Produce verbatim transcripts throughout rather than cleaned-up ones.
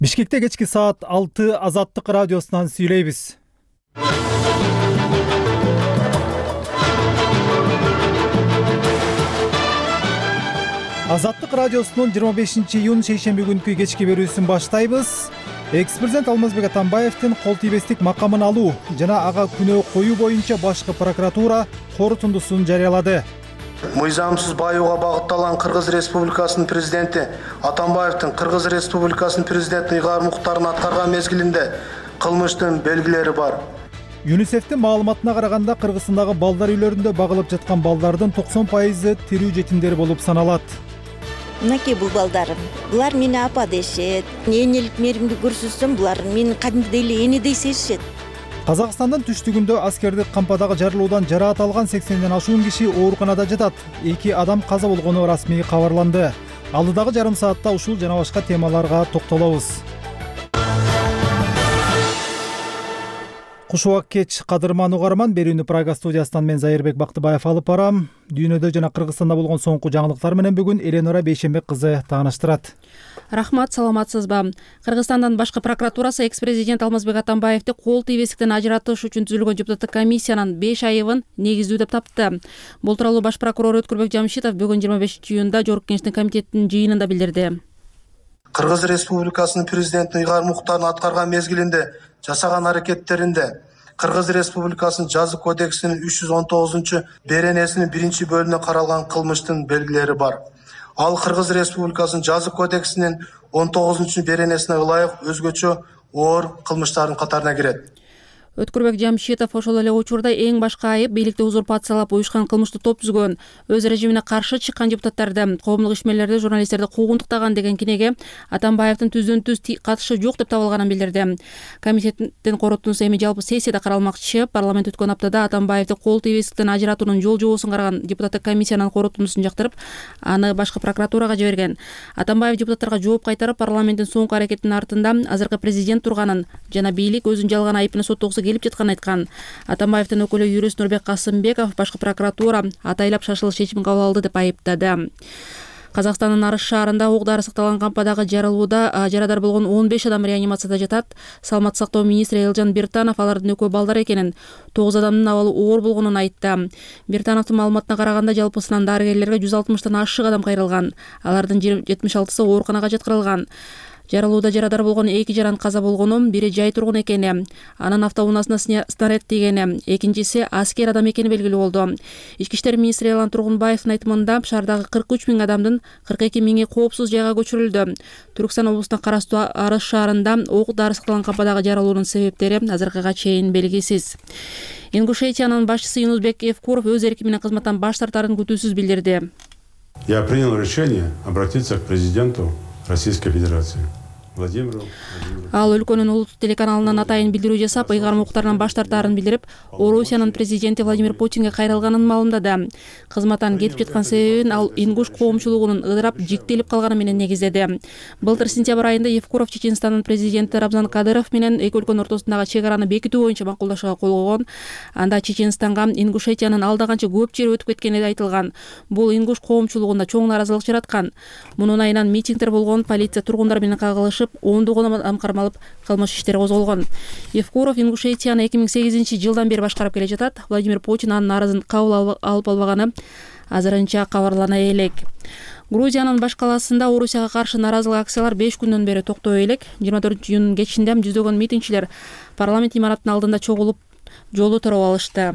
Бишкекте кечки саат алты Азаттык радиосунан сүйлөйбүз. Азаттык радиосунун жыйырма бешинчи июнь шейшемби күнкү кечки берүүсүн баштайбыз. Экс-президент Алмазбек Атамбаевдин кол тийбестик макамын алуу жана ага күнөө коюу боюнча башкы прокуратура корутундусун жарыялады. Мыйзамсыз баюуга багытталган Кыргыз Республикасынын президенти Атамбаевдин Кыргыз Республикасынын президенти ыйгар муктарын аткарган мезгилинде кылмыштын белгилери бар. ЮНИСЕФтин маалыматына караганда Кыргызстандагы балдар үйлөрүндө багылып жаткан балдардын токсон пайызы тирүү жетимдер болуп саналат. Мынакей бул балдарым. Булар мени апа дешет. Энелик мээримди көрсөтсөм, булар мени кадимгидей эле энедей сезишет. Казакстандын түштүгүндө аскердик кампадагы жарылуудан жараат алган сексенден ашуун киши ооруканада жатат. Эки адам каза болгону расмий кабарланды. Алдыдагы жарым саатта ушул жана башка темаларга токтолобуз. Кушубак кеч кадырман угарман, берүүнү Прага студиясынан мен Зайырбек Бактыбаев алып барам. Дүйнөдө жана Кыргызстанда болгон соңку жаңылыктар менен бүгүн Эленора Бейшембек кызы тааныштырат. Рахмат, саламатсызбы? Кыргызстандын башкы прокуратурасы экс-президент Алмазбек Атамбаевди кол тийбестиктен ажыратыш үчүн түзүлгөн депутаттык комиссиянын беш айыбын негиздүү деп тапты. Бул тууралуу баш прокурор Өткүрбек Жамшитов бүгүн жыйырма бешинчи июнда Жогорку Кеңештин комитетинин жыйынында билдирди. Кыргыз Республикасынын президенти ыйгар муктарын аткарган мезгилинде жасаган аракеттеринде Кыргыз Республикасынын жаза кодексинин үч жүз он тогузунчу беренесинин биринчи бөлүгүнө каралган кылмыштын белгилери бар. Ал Кыргыз Республикасынын жаза кодексинин он тогузунчу беренесине ылайык өзгөчө оор кылмыштардын катарына кирет. Өткүрбек Жамшитов ошол эле учурда эң башкы айып бийликти узурпациялап уюшкан кылмыштуу топ түзгөн, өз режимине каршы чыккан депутаттарды, коомдук ишмерлерди, журналисттерди куугунтуктаган деген кинеге Атамбаевдин түздөн түз катышы жок деп табылганын билдирди. Комитеттин корутундусу эми жалпы сессияда каралмакчы. Парламент өткөн аптада Атамбаевди кол тийбестиктен ажыратуунун жол жобосун караган депутаттык комиссиянын корутундусун жактырып, аны башкы прокуратурага жиберген. Атамбаев депутаттарга жооп кайтарып, парламенттин соңку аракетинин артында азыркы президент турганын жана бийлик өзүнүн жалган айыпын соттогусу келип жатканын айткан. Атамбаевдин өкүлү юрист Нурбек Касымбеков башкы прокуратура атайлап шашылыш чечим кабыл алды деп айыптады. Казакстандын Арыс шаарында ок дары сакталган кампадагы жарылууда жарадар болгон он беш адам реанимацияда жатат. Саламаттык сактоо министри Элжан Биртанов алардын экөө балдар экенин, тогуз адамдын абалы оор болгонун айтты. Биртановдун маалыматына караганда жалпысынан дарыгерлерге жүз алтымыштан ашык адам кайрылган. Алардын жетимиш алтысы ооруканага жаткырылган. Жарылууда жарадар болгон эки жаран каза болгону, бири жай тургун экени, анын автоунаасына снаряд тийгени, экинчиси аскер адам экени белгилүү болду. Ички иштер министри Элан Тургунбаевдин айтымында шаардагы кырк үч миң адамдын кырк эки миңи коопсуз жайга көчүрүлдү. Түркстан облусуна караштуу Арыс шаарында ок дары сакталган кампадагы жарылуунун себептери азыркыга чейин белгисиз. Ингушетиянын башчысы Юнусбек Евкуров өз эрки менен кызматтан баш тартарын күтүүсүз билдирди. Я принял решение обратиться к президенту Российской Федерации. Ал өлкөнүн улуттук телеканалынан атайын билдирүү жасап, ыйгар муктарынан баш тартаарын билдирип, Орусиянын президенти Владимир Путинге кайрылганын маалымдады. Кызматтан кетип жаткан себебин ал ингуш коомчулугунун ыдырап, жиктелип калганы менен негиздеди. Былтыр сентябрь айында Евкуров Чеченстандын президенти Рамзан Кадыров менен эки өлкөнүн ортосундагы чек араны бекитүү боюнча макулдашууга кол койгон. Анда Чеченстанга Ингушетиянын алда канча көп жери өтүп кеткени айтылган. Бул ингуш коомчулугунда чоң нааразылык жараткан. Мунун айынан митингдер болгон, полиция тургундар менен кагылышып, ондогон адам кармалып, кылмыш иштери козголгон. Евкуров Ингушетияны эки миң сегизинчи жылдан бери башкарып келе жатат. Владимир Путин анын арызын кабыл алып албаганы азырынча кабарлана элек. Грузиянын баш каласында Орусияга каршы нааразылык акциялар беш күндөн бери токтой элек. жыйырма төртүнчү июнь кечинде жүздөгөн митингчилер парламент имаратынын алдында чогулуп, жолу тороп алышты.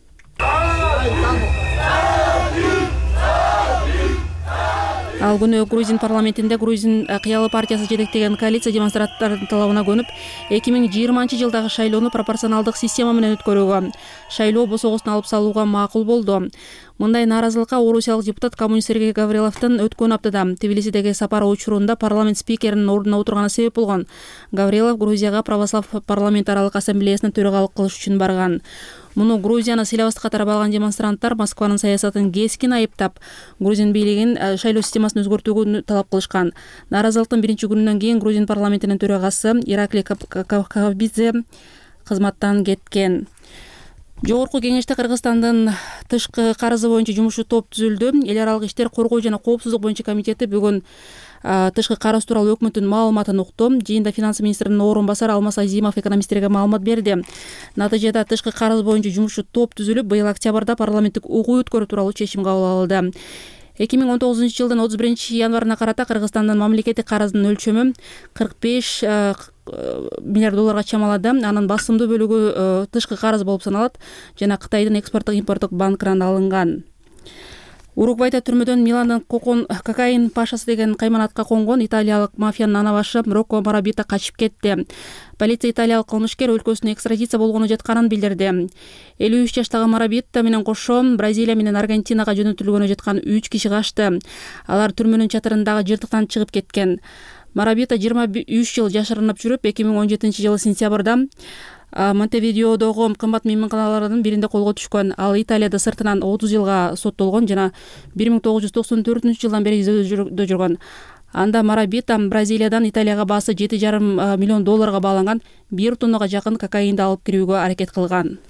Ал күнү Грузин парламентинде Грузин кыялы партиясы жетектеген коалиция демонстранттардын талабына көнүп, эки миң жыйырманчы жылдагы шайлоону пропорционалдык система менен өткөрүүгө, шайлоо босогосун алып салууга макул болду. Мындай нааразылыкка орусиялык депутат коммунист Сергей Гавриловдун өткөн аптада Тбилисидеги сапары учурунда парламент спикеринин ордуна отурганы себеп болгон. Гаврилов Грузияга православ парламент аралык ассамблеясына төрагалык кылыш үчүн барган. Муну Грузияны сыйлабастыкка катары алган демонстранттар Москванын саясатын кескин айыптап, Грузин бийлигин шайлоо системасын өзгөртүүгө талап кылышкан. Нааразылыктын биринчи күнүнөн кийин Грузин парламентинин төрагасы Ираклий Кавкабидзе кызматтан кеткен. Жогорку кеңеште Кыргызстандын тышкы карызы боюнча жумушчу топ түзүлдү. Эл аралык иштер коргоо жана коопсуздук боюнча комитети бүгүн тышкы карыз тууралуу өкмөттүн маалыматын укту. Жыйында финансы министринин орун басары Алмаз Азимов экономисттерге маалымат берди. Натыйжада тышкы карыз боюнча жумушчу топ түзүлүп, быйыл октябрда парламенттик угуу өткөрүү тууралуу чечим кабыл алынды. эки миң он тогузунчу жылдын отуз биринчи январына карата Кыргызстандын мамлекеттик карызынын өлчөмү кырк беш миллиард долларга чамалады. Анын басымдуу бөлүгү тышкы карыз болуп саналат жана Кытайдын экспорттук импорттук банкынан алынган. Уругвайда түрмөдөн Миландын кокон кокаин пашасы деген кайманатка конгон италиялык мафиянын ана башы Рокко Марабита качып кетти. Полиция италиялык кылмышкер өлкөсүнө экстрадиция болгону жатканын билдирди. элүү үч жаштагы Марабита менен кошо Бразилия менен Аргентинага жөнөтүлгөнү жаткан үч киши качты. Алар түрмөнүн чатырындагы жыртыктан чыгып кеткен. Марабита жыйырма үч жыл жашырынып жүрүп, эки миң он жетинчи жылы сентябрда Монтевидеодогу кымбат мейманканалардын биринде колго түшкөн. Ал Италияда сыртынан отуз жылга соттолгон жана бир миң тогуз жүз токсон төртүнчү жылдан бери изилдөөдө жүргөн. Анда Марабита Бразилиядан Италияга баасы жети жарым миллион долларга бааланган бир тоннага жакын кокаинди алып кирүүгө аракет кылган.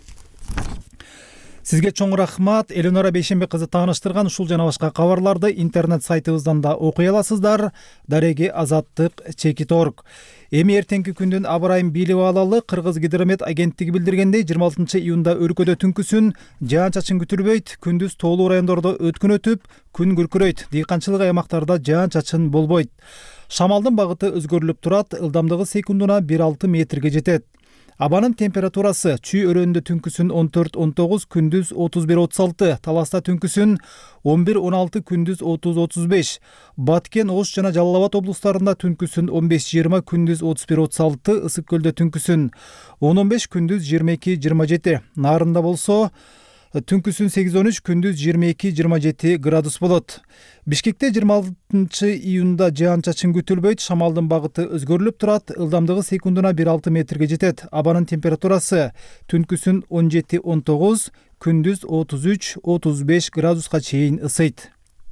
Сизге чоң рахмат. Эленора Бейшембе кызы тааныштырган ушул жана башка кабарларды интернет сайтыбыздан да окуй аласыздар. Дареги Азаттык чекит точка орг. Эми эртеңки күндүн аба ырайын билип алалы. Кыргыз гидромет агенттиги билдиргендей, жыйырма алтынчы июнда өлкөдө түнкүсүн жаан-чачын күтүлбөйт, күндүз тоолуу райондордо өткөн өтүп, күн күркүрөйт. Дыйканчылык аймактарда жаан-чачын болбойт. Шамалдын багыты өзгөрүлүп турат, ылдамдыгы секундуна бир алты метрге жетет. Абанын температурасы Чүй өрөөнүндө түнкүсүн он төрт он тогуз, күндүз отуз бир отуз алты, Таласта түнкүсүн он бир он алты, күндүз отуз отуз беш, Баткен, Ош жана Жалал Абад облустарында түнкүсүн он беш жыйырма, күндүз отуз бир отуз алты, Ысык көлдө түнкүсүн он он беш, күндүз жыйырма эки жыйырма жети, Нарында болсо түнкүсүн сегиз он үч, күндүз жыйырма эки жыйырма жети градус болот. Бишкекте жыйырма алтынчы июнда жаан-чачын күтүлбөйт, шамалдын багыты өзгөрүлүп турат, ылдамдыгы секундуна бир алты метрге жетет. Абанын температурасы түнкүсүн он жети он тогуз, күндүз отуз үч отуз беш градуска чейин ысыйт.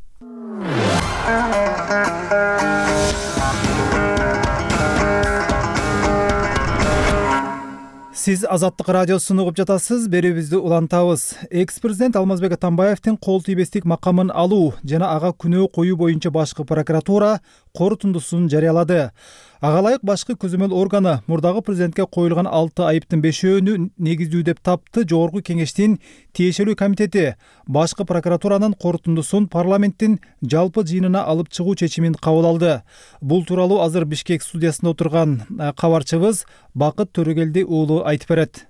Сиз Азаттык радиосун угуп жатасыз, берүүбүздү улантабыз. Экс-президент Алмазбек Атамбаевдин кол тийбестик макамын алуу жана ага күнөө коюу боюнча башкы прокуратура корутундусун жарыялады. Ага ылайык башкы көзөмөл органы мурдагы президентке коюлган алты айыптын бешөөнү негиздүү деп тапты. Жогорку кеңештин тиешелүү комитети башкы прокуратуранын корутундусун парламенттин жалпы жыйынына алып чыгуу чечимин кабыл алды. Бул тууралуу азыр Бишкек студиясында отурган кабарчыбыз Бакыт Төрөгелди уулу айтып берет.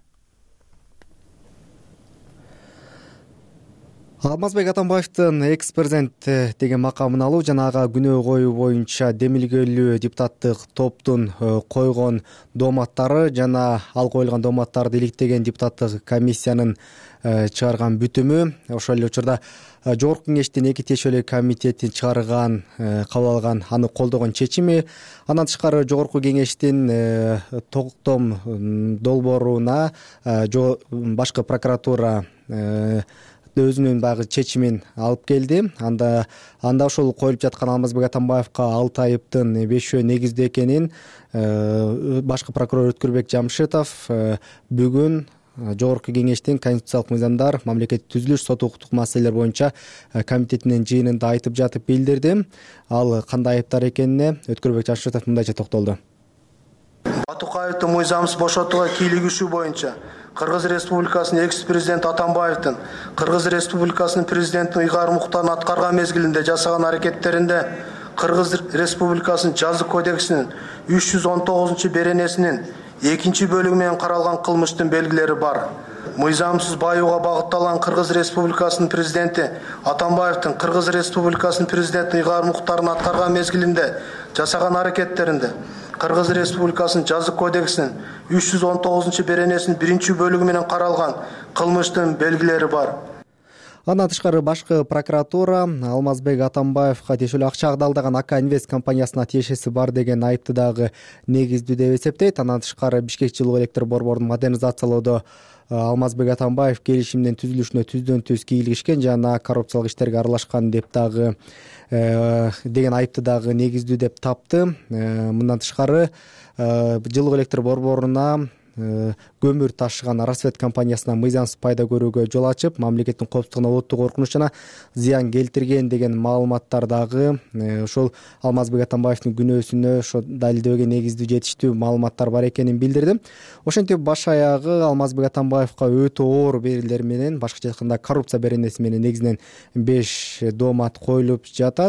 Алмазбек Атамбаевдин экс-президент деген макамын алуу жана ага күнөө коюу боюнча демилгелүү депутаттык топтун койгон дооматтары жана ал коюлган дооматтарды иликтеген депутаттык комиссиянын чыгарган бүтүмү, ошол эле учурда жогорку кеңештин эки тиешелүү комитетин чыгарган, кабыл алган, аны колдогон чечими, андан тышкары жогорку кеңештин токтом долбооруна башкы прокуратура өзүнүн баягы чечимин алып келди. Анда анда ошол коюлуп жаткан Алмазбек Атамбаевка алты айыптын бешөө негиздүү экенин башкы прокурор Өткүрбек Жамшитов бүгүн жогорку кеңештин конституциялык мыйзамдар, мамлекеттик түзүлүш, сот укуктук маселелер боюнча комитетинин жыйынында айтып жатып билдирди. Ал кандай айыптар экенине Өткүрбек Жамшитов мындайча токтолду. Батукаевди мыйзамсыз бошотууга кийлигишүү боюнча Кыргыз Республикасынын экс-президенти Атамбаевдин Кыргыз Республикасынын президентин ыйгар муктарын аткарган мезгилинде жасаган аракеттеринде Кыргыз Республикасынын жазык кодексинин үч жүз он тогузунчу беренесинин экинчи бөлүгү менен каралган кылмыштын белгилери бар. Мыйзамсыз баюуга багытталган Кыргыз Республикасынын президенти Атамбаевдин Кыргыз Республикасынын президентин ыйгар муктарын аткарган мезгилинде жасаган аракеттеринде Кыргыз Республикасынын жазык кодексинин үч жүз он тогузунчу беренесинин биринчи бөлүгү менен каралган кылмыштын белгилери бар. Андан тышкары башкы прокуратура Алмазбек Атамбаевга тиешелүү акча алдаган АК Инвест компаниясына тиешеси бар деген айыпты дагы негиздүү деп эсептейт. Андан тышкары Бишкек жылуу электр борборун модернизациялоодо Алмазбек Атамбаев келишимдин түзүлүшүнө түздөн түз кийлигишкен жана коррупциялык иштерге аралашкан деп дагы деген айыпты дагы негиздүү деп тапты. Мындан тышкары жылуу электр борборуна көмүр ташыган Рассвет компаниясына мыйзамсыз пайда көрүүгө жол ачып, мамлекеттин коопсуздугуна олуттук коркунуч жана зыян келтирген деген маалыматтар дагы ошол Алмазбек Атамбаевдин күнөөсүнө ошо далилдебеген негиздүү жетиштүү маалыматтар бар экенин билдирди. Ошентип баш аягы Алмазбек Атамбаевга өтө оор берилер менен, башкача айтканда коррупция беренеси менен негизинен беш доомат коюлуп жатат.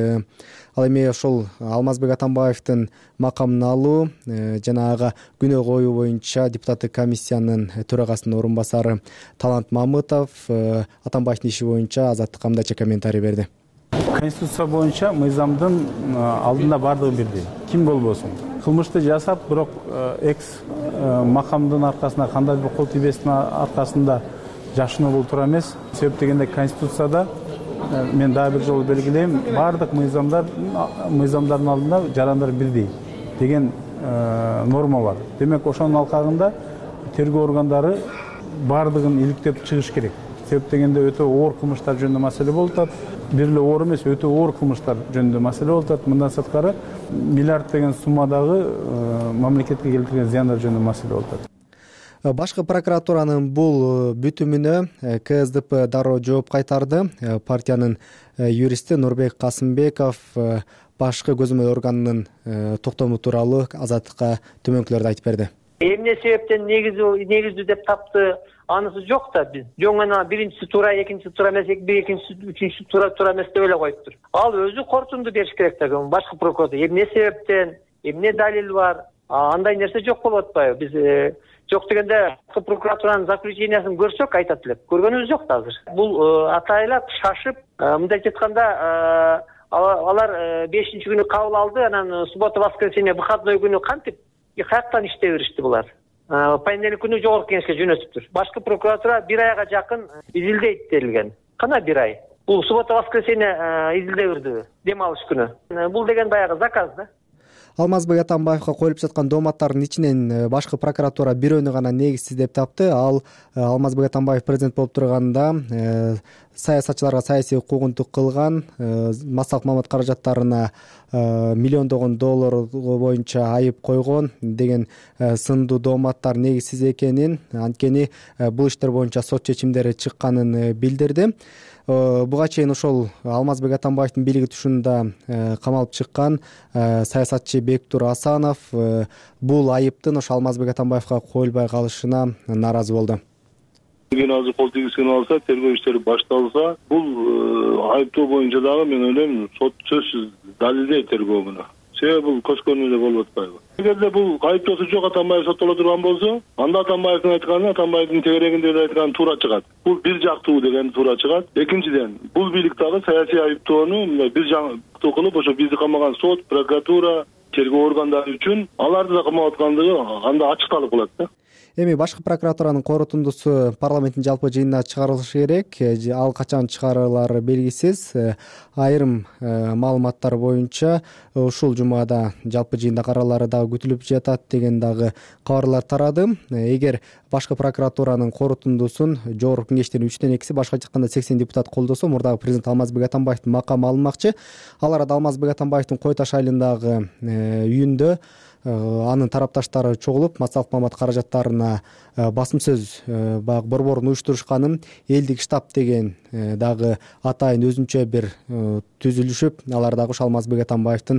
Ал эми ошол Алмазбек Атамбаевдин макамын алуу жана ага күнөө коюу боюнча депутаттык комиссиянын төрагасынын орун басары Талант Мамытов Атамбаевдин иши боюнча Азаттыкка мындайча комментарий берди. Конституция боюнча мыйзамдын алдында бардыгы бирдей. Ким болбосун. Кылмышты жасап, бирок экс макамдын аркасында, кандай бир кол тийбестин аркасында жашынуу бул туура эмес. Себеп дегенде Конституцияда мен дагы бир жолу белгилейм, бардык мыйзамдар мыйзамдардын алдында жарандар бирдей деген норма бар. Демек, ошонун алкагында тергөө органдары бардыгын иликтеп чыгыш керек. Себеп дегенде өтө оор кылмыштар жөнүндө маселе болуп атат. Бир эле оор эмес, өтө оор кылмыштар жөнүндө маселе болуп атат. Мындан сырткары миллиард деген суммадагы мамлекетке келтирген зыяндар жөнүндө маселе болуп атат. Башкы прокуратуранын бул бүтүмүнө ка эс дэ пэ дароо жооп кайтарды. Партиянын юристи Нурбек Касымбеков башкы көзөмөл органынын токтому тууралуу Азаттыкка төмөнкүлөрдү айтып берди. Эмне себептен негиздүү негиздүү деп тапты, анысы жок да. Биз жөн гана биринчиси туура, экинчиси туура эмес, экинчиси, үчүнчүсү туура туура эмес деп эле коюптур. Ал өзү корутунду бериш керек да, башкы прокуратура. Эмне себептен, эмне далил бар? Андай нерсе жок болуп атпайбы? Биз жок дегенде прокуратуранын заключениясын көрсөк айтат элек. Көргөнүбүз жок да азыр. Бул атайлап шашып, мындайча айтканда, алар бешинчи күнү кабыл алды, анан суббота воскресенье выходной күнү кантип каяктан иштей беришти булар. Понедельник күнү жогорку кеңешке жөнөтүптүр. Башкы прокуратура бир айга жакын изилдейт делилген. Кана бир ай? Бул суббота воскресенье изилдей берди, дем алыш күнү. Бул деген баягы заказ да. Алмазбек Атамбаевга коюлуп жаткан дооматтардын ичинен башкы прокуратура бирөөнү гана негизсиз деп тапты. Ал Алмазбек Атамбаев президент болуп турганда саясатчыларга саясий укугунтук кылган, массалык маалымат каражаттарына миллиондогон доллар боюнча айып койгон деген сындуу дооматтар негизсиз экенин, анткени бул иштер боюнча сот чечимдери чыкканын билдирди. Буга чейин ошол Алмазбек Атамбаевдин бийлиги тушунда камалып чыккан саясатчы Бектур Асанов бул айыптын ошо Алмазбек Атамбаевга коюлбай калышына нааразы болду. Эгер азыр кол тийгизген алса, тергөө иштери башталса, бул айыптоо боюнча дагы мен ойлойм, сот сөзсүз далилдейт тергөөнү. Себеби бул көз көрүнүп болуп атпайбы? Эгерде бул айыптоосу жок Атамбаев соттоло турган болсо, анда Атамбаевдин айтканы, Атамбаевдин тегерегинде айтканы туура чыгат. Бул бир жактуу деген туура чыгат. Экинчиден, бул бийлик дагы саясий айыптоону бир жактуу кылып, ошо бизди камаган сот, прокуратура, тергөө органдары үчүн аларды да камап аткандыгы анда ачыкталып калат да. Эми башкы прокуратуранын корутундусу парламенттин жалпы жыйынына чыгарылышы керек. Ал качан чыгарылары белгисиз. Айрым маалыматтар боюнча ушул жумада жалпы жыйында каралары дагы күтүлүп жатат деген дагы кабарлар тарады. Эгер башкы прокуратуранын корутундусун жогорку кеңештин үчтөн экиси, башкача айтканда сексен депутат колдосо, мурдагы президент Алмазбек Атамбаевдин макамы алынмакчы. Ал арада Алмазбек Атамбаевдин Кой Таш айылындагы үйүндө анын тарапташтары чогулуп, массалык маалымат каражаттарына басым сөз баягы борборун уюштурушканын, элдик штаб деген дагы атайын өзүнчө бир түзүлүшүп, алар дагы ошо Алмазбек Атамбаевдин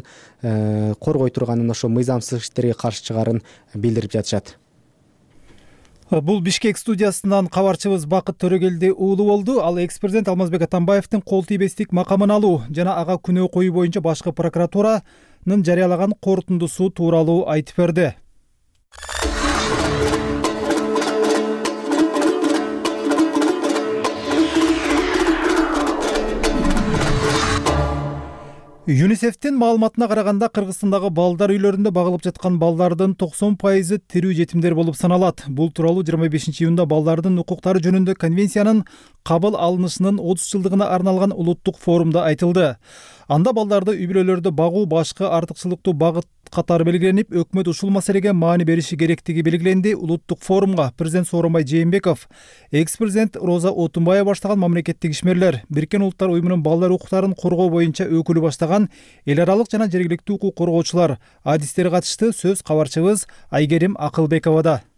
коргой турганын, ошо мыйзамсыз иштерге каршы чыгарын билдирип жатышат. Бул Бишкек студиясынан кабарчыбыз Бакыт Төрөгелди уулу болду. Ал экс-президент Алмазбек Атамбаевдин кол тийбестик макамын алуу жана ага күнөө коюу боюнча башкы прокуратуранын жарыялаган корутундусу тууралуу айтып берди. ЮНИСЕФтин маалыматына караганда, Кыргызстандагы балдар үйлөрүндө багылып жаткан балдардын токсон пайызы тирүү жетимдер болуп саналат. Бул тууралуу жыйырма бешинчи июнда балдардын укуктары жөнүндө конвенциянын кабыл алынышынын отуз жылдыгына арналган улуттук форумда айтылды. Анда балдарды үй бүлөлөрдө багуу башкы артыкчылыктуу багыт катары белгиленип, өкмөт ушул маселеге маани бериши керектиги белгиленди. Улуттук форумга президент Сооронбай Жээнбеков, экс-президент Роза Отунбаева баштаган мамлекеттик ишмерлер, Бириккен Улуттар уюмунун балдар укуктарын коргоо боюнча өкүлү баштаган эл аралык жана жергиликтүү укук коргоочулар, адистер катышты. Сөз кабарчыбыз Айгерим Акылбековада.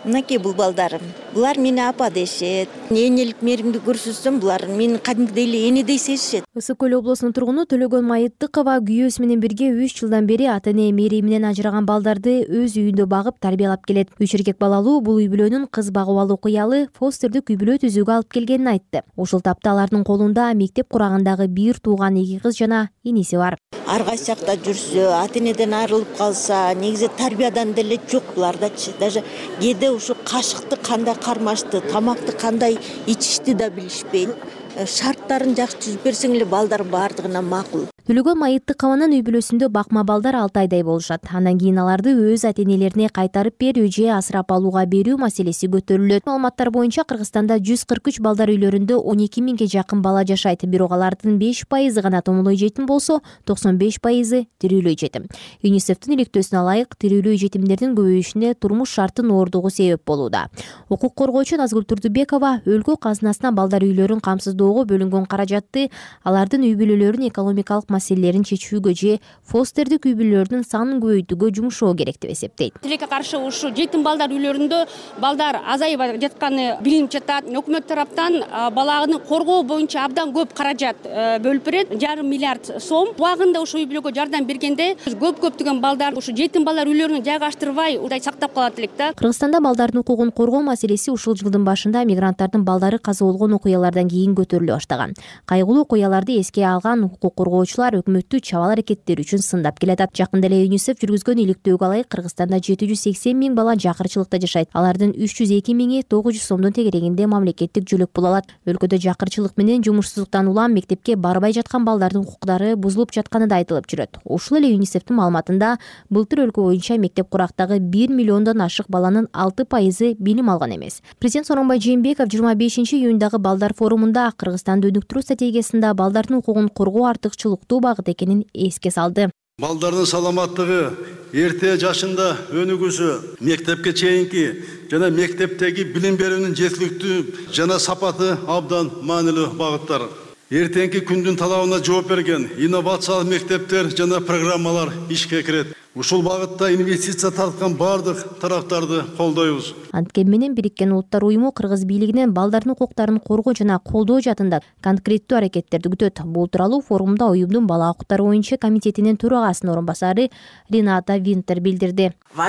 Мынакей бул балдарым. Булар мени апа дешет. Энелик мээримди көрсөтсөм, булар мени кадимгидей эле энедей сезишет. Ысык көл облусунун тургуну Төлөгөн Майыттыкова күйөөсү менен бирге үч жылдан бери ата-эне мээриминен ажыраган балдарды өз үйүндө багып тарбиялап келет. Үч эркек балалуу бул үй бүлөнүн кыз багып алуу кыялы фостердик үй бүлө түзүүгө алып келгенин айтты. Ушул тапта алардын колунда мектеп курагындагы бир тууган эки кыз жана иниси бар. Ар кайсы жакта жүрсө, ата-энеден айрылып калса, негизи тарбиядан деле жок булардачы. Даже кээде ушу кашыкты кандай кармашты, тамакты кандай ичишти да билишпейт. Шарттарын жакшы түзүп берсең эле балдар баардыгына макул. Төлөгөн Майыттыкованын үй бүлөсүндө бакма балдар алты айдай болушат. Андан кийин аларды өз ата-энелерине кайтарып берүү же асырап алууга берүү маселеси көтөрүлөт. Маалыматтар боюнча Кыргызстанда жүз кырк үч балдар үйлөрүндө он эки миңге жакын бала жашайт. Бирок алардын беш пайызы гана томолой жетим болсо, токсон беш пайызы тирүүлөй жетим. ЮНИСЕФтин иликтөөсүнө ылайык, тирүүлөй жетимдердин көбөйүшүнө турмуш шарттын оордугу себеп болууда. Укук коргоочу Назгүл Турдубекова өлкө казынасына балдар үйлөрүн камсыздоого бөлүнгөн каражатты алардын үй бүлөлөрүнүн экономикалык маселелерин чечүүгө же фостердик үй бүлөлөрдүн санын көбөйтүүгө жумшоо керек деп эсептейт. Тилекке каршы ушу жетим балдар үйлөрүндө балдар азайып жатканы билинип жатат. Өкмөт тараптан баланы коргоо боюнча абдан көп каражат бөлүп берет. Жарым миллиард сом. Убагында ушу үй бүлөгө жардам бергенде көп көптөгөн балдар ушу жетим балдар үйлөрүнө жайгаштырбай удай сактап калат элек да. Кыргызстанда балдардын укугун коргоо маселеси ушул жылдын башында мигранттардын балдары каза болгон окуялардан кийин көтөрүлө баштаган. Кайгылуу окуяларды эске алган укук коргоочулар өкмөттү чабал аракеттери үчүн сындап келатат. Жакында эле ЮНИСЕФ жүргүзгөн иликтөөгө ылайык Кыргызстанда жети жүз сексен миң бала жакырчылыкта жашайт. Алардын үч жүз эки миңи тогуз жүз сомдун тегерегинде мамлекеттик жөлөк пул алат. Өлкөдө жакырчылык менен жумушсуздуктан улам мектепке барбай жаткан балдардын укуктары бузулуп жатканы да айтылып жүрөт. Ушул эле ЮНИСЕФтин маалыматында былтыр өлкө боюнча мектеп курактагы бир миллиондон ашык баланын алты пайызы билим алган эмес. Президент Сооронбай Жээнбеков жыйырма бешинчи июньдагы балдар форумунда Кыргызстанды өнүктүрүү стратегиясында балдардын укугун коргоо артыкчылыктуу багыт экенин эске салды. Балдардын саламаттыгы, эрте жашында өнүгүүсү, мектепке чейинки жана мектептеги билим берүүнүн жеткиликтүү жана сапаты абдан маанилүү багыттар. Эртеңки күндүн талабына жооп берген инновациялык мектептер жана программалар ишке кирет. Ушул багытта инвестиция тарткан бардык тараптарды колдойбуз. Анткени менен Бириккен Улуттар уюму кыргыз бийлигинен балдардын укуктарын коргоо жана колдоо жаатында конкреттүү аракеттерди күтөт. Бул тууралуу форумда уюмдун бала укуктары боюнча комитетинин төрагасынын орун басары Рената Винтер билдирди.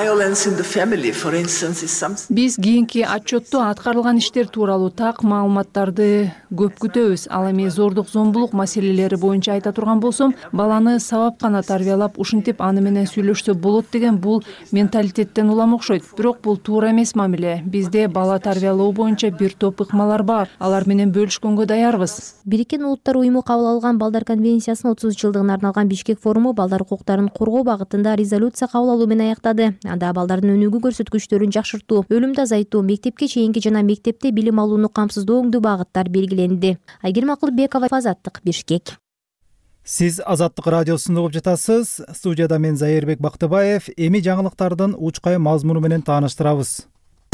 Биз кийинки отчетту аткарылган иштер тууралуу так маалыматтарды көп күтөбүз. Ал эми зордук зомбулук маселелери боюнча айта турган болсом, баланы сабап гана тарбиялап, ушинтип аны менен сүйлөшсө болот деген бул менталитеттен улам окшойт. Бирок бул туура эмес мамиле. Бизде бала тарбиялоо боюнча бир топ ыкмалар бар. Алар менен бөлүшкөнгө даярбыз. Бириккен Улуттар уюму кабыл алган балдар конвенциясынын отузунчу жылдыгына арналган Бишкек форуму балдар укуктарын коргоо багытында резолюция кабыл алуу менен аяктады. Анда балдардын өнүгүү көрсөткүчтөрүн жакшыртуу, өлүмдү азайтуу, мектепке чейинки жана мектепте билим алууну камсыздоо өңдүү багыттар белгиленди. Айгерим Акылбекова, Азаттык, Бишкек. Сиз Азаттык радиосунда угуп жатасыз. Студияда мен Зайырбек Бактыбаев. Эми жаңылыктардын учкай мазмуну менен тааныштырабыз.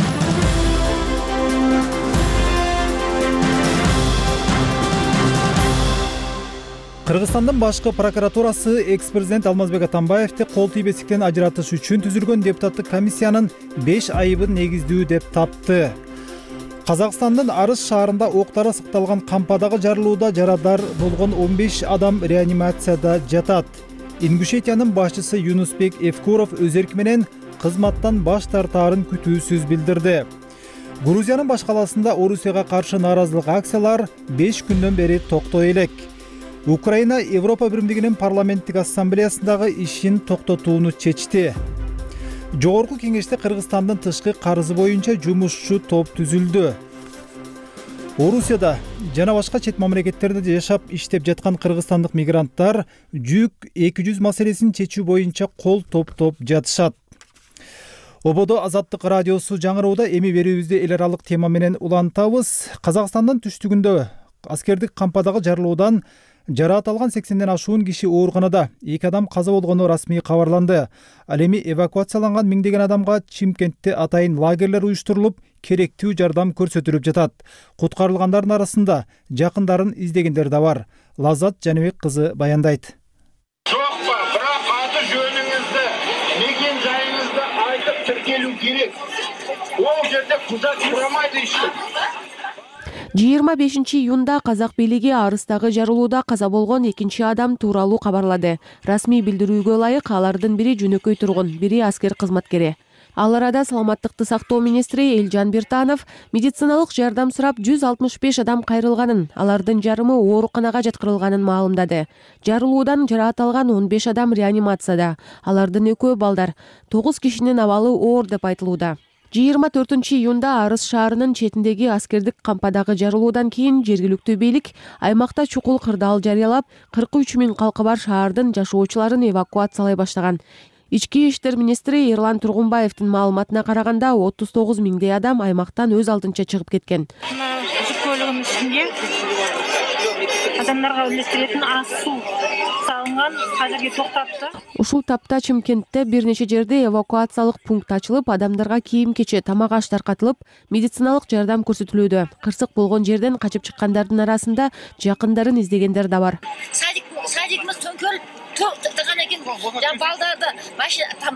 Кыргызстандын башкы прокуратурасы экс-президент Алмазбек Атамбаевди кол тийбестиктен ажыратыш үчүн түзүлгөн депутаттык комиссиянын беш айыбын негиздүү деп тапты. Казакстандын Арыс шаарында октары сыкталган кампадагы жарылууда жарадар болгон он беш адам реанимацияда жатат. Ингушетиянын башчысы Юнусбек Евкуров өз эрки менен кызматтан баш тартаарын күтүүсүз билдирди. Грузиянын баш каласында Орусияга каршы нааразылык акциялар беш күндөн бери токтой элек. Украина Европа Биримдигинин парламенттик ассамблеясындагы ишин токтотууну чечти. Жогорку кеңеште Кыргызстандын тышкы карызы боюнча жумушчу топ түзүлдү. Орусияда жана башка чет мамлекеттерде жашап иштеп жаткан кыргызстандык мигранттар жүк эки жүз маселесин чечүү боюнча кол топтоп жатышат. Ободо Азаттык радиосу жаңыроодо эми берүүбүздө эл аралык тема менен улантабыз. Казакстандын түштүгүндө аскердик кампадагы жарылуудан жараат алган сексенден ашуун киши ооруканада, эки адам каза болгону расмий кабарланды. Ал эми эвакуацияланган миңдеген адамга Чимкентте атайын лагерлер уюштурулуп, керектүү жардам көрсөтүлүп жатат. Куткарылгандардын арасында жакындарын издегендер да бар. Лаззат Жаныбек кызы баяндайт. Жокпу, бирок аты жөнүңүздү, мекен жайыңызды айтып тиркелүү керек. Ол жерде кыздар турамайды иши. жыйырма бешинчи июнда казак бийлиги Арыстагы жарылууда каза болгон экинчи адам тууралуу кабарлады. Расмий билдирүүгө ылайык алардын бири жөнөкөй тургун, бири аскер кызматкери. Ал арада саламаттыкты сактоо министри Элжан Биртанов медициналык жардам сурап жүз алтымыш беш адам кайрылганын, алардын жарымы ооруканага жаткырылганын маалымдады. Жарылуудан жараат алган он беш адам реанимацияда, алардын экөө балдар, тогуз кишинин абалы оор деп айтылууда. жыйырма төртүнчү июнда Арыс шаарынын четиндеги аскердик кампадагы жарылуудан кийин жергиликтүү бийлик аймакта чукул кырдаал жарыялап, кырк үч миң калкы бар шаардын жашоочуларын эвакуациялай баштаган. Ички иштер министри Эрлан Тургунбаевдин маалыматына караганда отуз тогуз миңдей адам аймактан өз алдынча чыгып кеткен. Жүк көлүгүнүн үстүнде адамдарга үлестиретін ас суу салынган, азырге токтатты. Ушул тапта Чымкентте бир нече жерде эвакуациялык пункт ачылып, адамдарга кийим-кече, тамак аш таркатылып, медициналык жардам көрсөтүлүүдө. Кырсык болгон жерден качып чыккандардын арасында жакындарын издегендер да бар. Садик, садигimiz төңкөрүп тыган экен. Жан балдарды машина там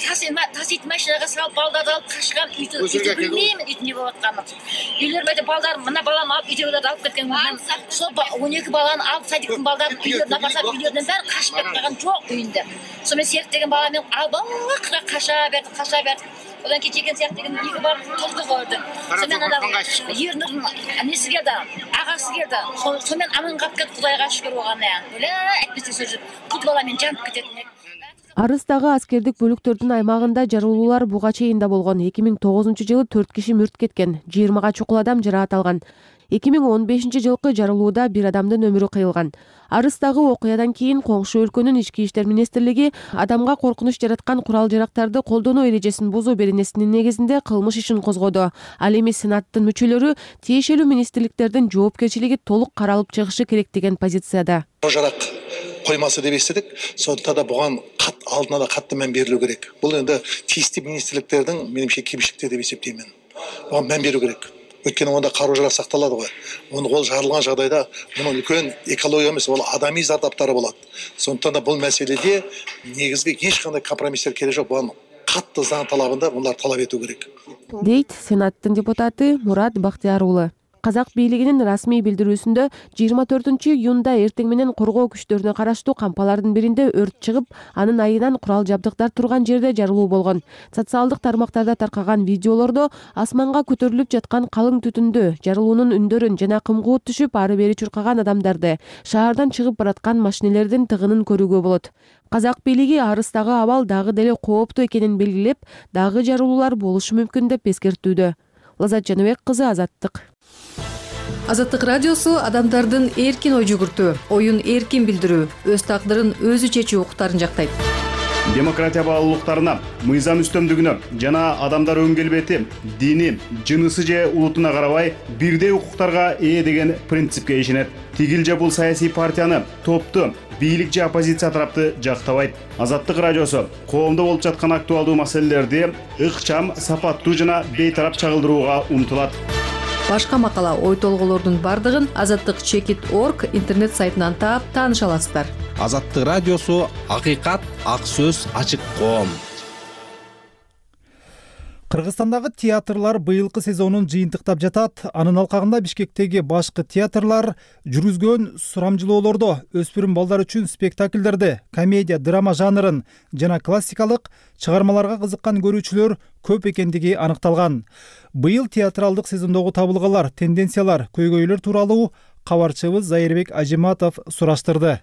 тасит машинага салып балдарды алып качкан. Үйдө билмеймин үйдө эмне болуп атканын. Үйлөрмөдө балдар мына баланы алып үйдөгүлөрдү алып кеткен. Сол он эки баланы алып садиктин балдарын үйлөрүнө апарсам үйлөрүнөн баары качып кеткен жок үйүндө. Сонун Серик деген бала мен албакка каша берди, каша берди. Одан кейін жеген сияқты деген екі бар тұрды көрді. Сонымен ана Ернұрдың несі келді, ағасы келді. Сонымен аман қалып кетті, Құдайға шүкір болғаны. Өле әйтпесе сөз күт баламен жанып кететін. Арыстагы аскердик бөлүктөрдүн аймагында жарылуулар буга чейин да болгон. эки миң тогузунчу жылы төрт киши мүрт кеткен, жыйырмага чукул адам жараат алган. эки миң он бешинчи жылкы жарылууда бир адамдын өмүрү кыйылган. Арыстагы окуядан кийин коңшу өлкөнүн ички иштер министрлиги адамга коркунуч жараткан курал-жарактарды колдонуу эрежесин бузуу беренесинин негизинде кылмыш ишин козгоду. Ал эми Сенаттын мүчөлөрү тиешелүү министрликтердин жоопкерчилиги толук каралып чыгышы керек деген позицияда. Жарак коймасы деп эстедик. Сондуктан да буга кат алдына да катты мән берилүү керек. Бул энди тиистүү министрликтердин менимче кемшиликтери деп эсептеймин. Буга мән берүү керек. Өйткені онда қару-жарақ сақталады ғой. Оны ол жарылған жағдайда мұның үлкен экология емес, ол адами зардаптары болады. Сондықтан да бұл мәселеде негізгі ешқандай компромисстер керек жоқ. Бұған қатты заң талабында бұлар талап ету керек. Дейт Сенаттын депутаты Мурат Бактияр уулу. Казак бийлигинин расмий билдирүүсүндө жыйырма төртүнчү июнда эртең менен коргоо күчтөрүнө караштуу кампалардын биринде өрт чыгып, анын айынан курал жабдыктар турган жерде жарылуу болгон. Социалдык тармактарда таркаган видеолордо асманга көтөрүлүп жаткан калың түтүндө жарылуунун үндөрүн жана кымгуут түшүп ары бери чуркаган адамдарды, шаардан чыгып бараткан машинелердин тыгынын көрүүгө болот. Казак бийлиги Арыстагы абал дагы деле кооптуу экенин белгилеп, дагы жарылуулар болушу мүмкүн деп эскертүүдө. Лазат Жаныбек кызы, Азаттык. Азаттык радиосу адамдардын эркин ой жүгүртүү, оюн эркин билдирүү, өз тагдырын өзү чечүү укуктарын жактайт. Демократия баалуулуктарына, мыйзам үстөмдүгүнө жана адамдар өн келбети, дини, жынысы же улутуна карабай бирдей укуктарга ээ деген принципке ишенет. Тигил же бул саясий партияны, топту, бийлик же оппозиция тарапты жактабайт. Азаттык радиосу коомдо болуп жаткан актуалдуу маселелерди ыкчам, сапаттуу жана бейтарап чагылдырууга умтулат. Башка макала, ой толголордун бардыгын азаттык чекит точка орг интернет сайтынан таап тааныша аласыздар. Азаттык радиосу акыйкат, ак сөз, ачык коом. Кыргызстандагы театрлар быйылкы сезонун жыйынтыктап жатат. Анын алкагында Бишкектеги башкы театрлар жүргүзгөн сурамжылоолордо өспүрүм балдар үчүн спектакльдерди, комедия, драма жанрын жана классикалык чыгармаларга кызыккан көрүүчүлөр көп экендиги аныкталган. Быйыл театралдык сезондогу табылгалар, тенденциялар, көйгөйлөр тууралуу кабарчыбыз Зайырбек Ажиматов сураштырды.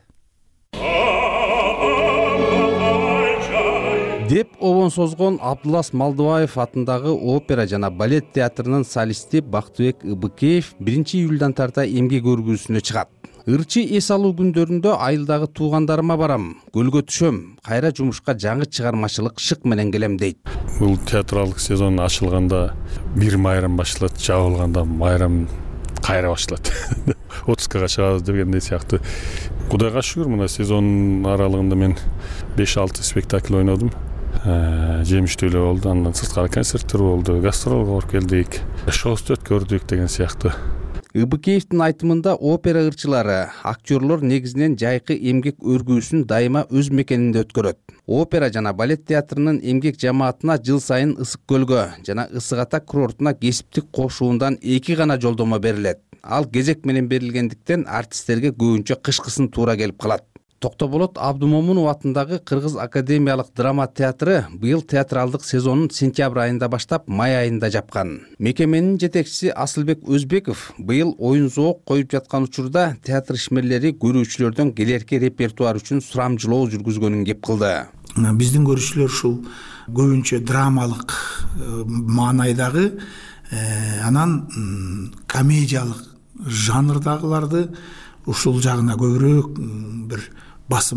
Деп обон созгон Абдулас Малдыбаев атындагы опера жана балет театрынын солисти Бактыбек Ыбыкеев биринчи июлдан тарта эмгек өргүүсүнө чыгат. Ырчы эс алуу күндөрүндө айылдагы туугандарыма барам, көлгө түшөм, кайра жумушка жаңы чыгармачылык шык менен келем дейт. Бул театралдык сезон ачылганда бир майрам башталат, жабылганда майрам кайра башталат. отузга чыгабыз дегендей сыяктуу. Кудайга шүгүр, мына сезон аралыгында мен беш алты спектакль ойнодум. Жемиштүү эле болду, андан сырткары концерттер болду, гастролго барып келдик, шоу өткөрдүк деген сыяктуу. ыбыкеевдин айтымында опера ырчылары, актерлор негизинен жайкы эмгек өргүүсүн дайыма өз мекенинде өткөрөт. Опера жана балет театрынын эмгек жамаатына жыл сайын Ысык көлгө жана Ысык Ата курортуна кесиптик кошуундан эки гана жолдомо берилет. Ал кезек менен берилгендиктен артисттерге көбүнчө кышкысын туура келип калат. Токтоболот Абдумомунов атындагы Кыргыз академиялык драма театры быйыл театралдык сезонун сентябрь айында баштап май айында жапкан. Мекеменин жетекчиси Асылбек Өзбеков быйыл оюн зоок коюп жаткан учурда театр ишмерлери көрүүчүлөрдөн келерки репертуар үчүн сурамжылоо жүргүзгөнүн кеп кылды. Биздин көрүүчүлөр ушул көбүнчө драмалык маанайдагы, анан комедиялык жанрдагыларды ушул жагына көбүрөөк бир басым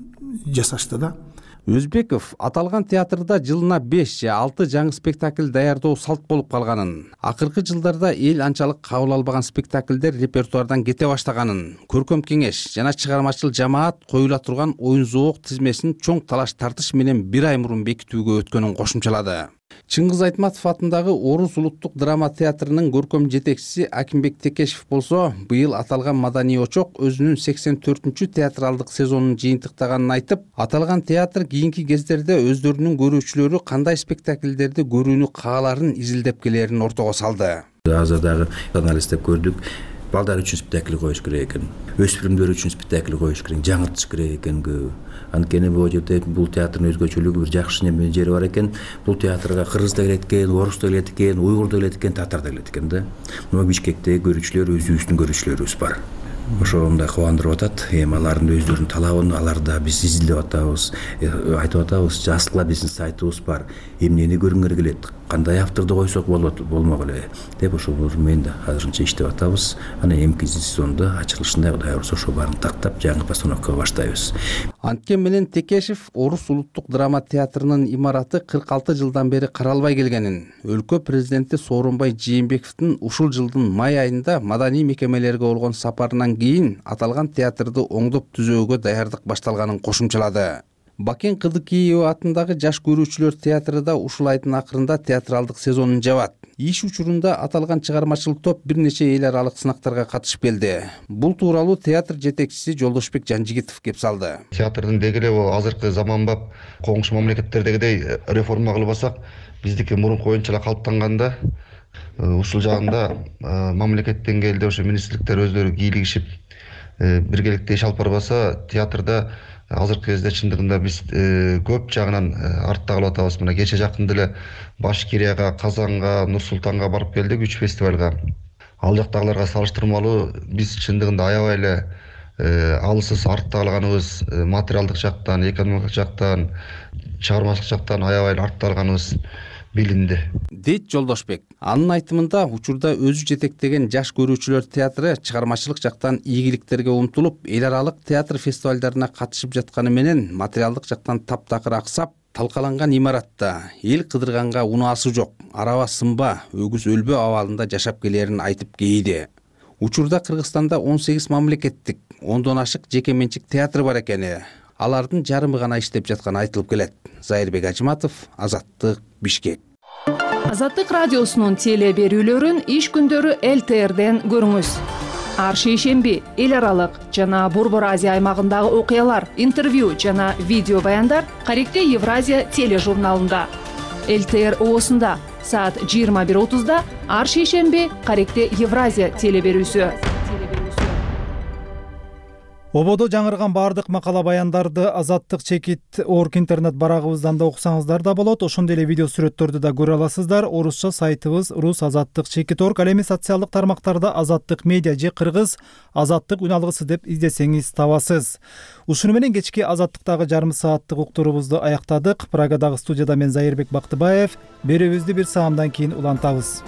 жасашты да. Өзбеков аталган театрда жылына беш же алты жаңы спектакль даярдоо салт болуп калганын, акыркы жылдарда эл анчалык кабыл албаган спектакльдер репертуардан кете баштаганын, көркөм кеңеш жана чыгармачыл жамаат коюла турган оюн зоок тизмесин чоң талаш тартыш менен бир ай мурун бекитүүгө өткөнүн кошумчалады. Чыңгыз Айтматов атындагы Орус улуттук драма театрынын көркөм жетекчиси Акимбек Текешев болсо, быйыл аталган маданий очок өзүнүн сексен төртүнчү театралдык сезонун жыйынтыктаганын айтып, аталган театр кийинки кездерде өздөрүнүн көрүүчүлөрү кандай спектакльдерди көрүүнү кааларын изилдеп келерин ортого салды. Азадагы анализдеп көрдүк. Балдар үчүн спектакль коюш керек экен, өспүрүмдөр үчүн спектакль коюш керек, жаңыртыш керек экен көбү. Анткени бул жерде бул театрдын өзгөчөлүгү бир жакшы неме жери бар экен. Бул театрга кыргыз да келет экен, орус да келет экен, уйгур да келет экен, татар да келет экен да. Мына Бишкекте көрүүчүлөр өзүбүздүн көрүүчүлөрүбүз бар. Ошону да кубандырып атат. Эми алардын өздөрүнүн талабын аларда биз изилдеп атабыз, айтып атабыз. Жаскыла биздин сайтыбыз бар. Эмнени көргүңөр келет, кандай авторду койсок болот, болмок эле деп ошол менен да азырынча иштеп атабыз. Ана эмки сезондо ачылышында Кудай урса ошо баарын тактап жаңы постановкага баштайбыз. Анткен менен Текешев Орус улуттук драма театрынын имараты кырк алты жылдан бери каралбай келгенин, өлкө президенти Сооронбай Жээнбековдун ушул жылдын май айында маданий мекемелерге болгон сапарынан кийин аталган театрды оңдоп түзөөгө даярдык башталганын кошумчалады. Бакен Кыдыкиева атындагы жаш көрүүчүлөр театры да ушул айдын акырында театралдык сезонун жабат. Иш учурунда аталган чыгармачыл топ бир нече эл аралык сынактарга катышып келди. Бул тууралуу театр жетекчиси Жолдошбек Жанжигитов кеп салды. Театрдын дегеле азыркы заманбап коңшу мамлекеттердегидей реформа кылбасак, биздики мурунку боюнча эле калыптанганда, ушул жагында мамлекет деңгээлде ошо министрликтер өздөрү кийлигишип биргеликте иш алып барбаса, театрда азыркы кезде чындыгында биз көп жагынан артта калып атабыз. Мына кече жакында эле Башкирияга, Казанга, Нур Султанга барып келдик үч фестивалга. Ал жактагыларга салыштырмалуу биз чындыгында аябай эле алысыз артта калганыбыз, материалдык жактан, экономикалык жактан, чыгармачылык жактан аябай артта калганыбыз билинди, дейт Жолдошбек. Анын айтымында учурда өзү жетектеген жаш көрүүчүлөр театры чыгармачылык жактан ийгиликтерге умтулуп, эл аралык театр фестивалдарына катышып жатканы менен материалдык жактан таптакыр аксап, талкаланган имаратта эл кыдырганга унаасы жок, араба сынба, өгүз өлбө абалында жашап келерин айтып кейиди. Учурда Кыргызстанда он сегиз мамлекеттик, ондон ашык жеке менчик театр бар экени, алардын жарымы гана иштеп жатканы айтылып келет. Зайырбек Ажыматов, Азаттык, Бишкек. Азаттык радиосунун теле берүүлөрүн иш күндөрү эл тэ эрден көрүңүз. Ар шейшемби эл аралык жана Борбор Азия аймагындагы окуялар, интервью жана видео баяндар Каректе Евразия тележурналында. эл тэ эр оосунда саат жыйырма бир отузда ар шейшемби Каректе Евразия теле берүүсү. Ободо жаңырган баардык макала баяндарды Азаттык чекит орг интернет барагыбыздан да окусаңыздар да болот. Ошондой эле видео сүрөттөрдү да көрө аласыздар. Орусча сайтыбыз рус азаттык чекит орг, ал эми социалдык тармактарда Азаттык медиа же кыргыз Азаттык үн алгысы деп издесеңиз табасыз. Ушуну менен кечки Азаттыктагы жарым сааттык уктуруубузду аяктадык. Прагадагы студияда мен Зайырбек Бактыбаев. Берүүбүздү бир саамдан кийин улантабыз.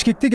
бишкекте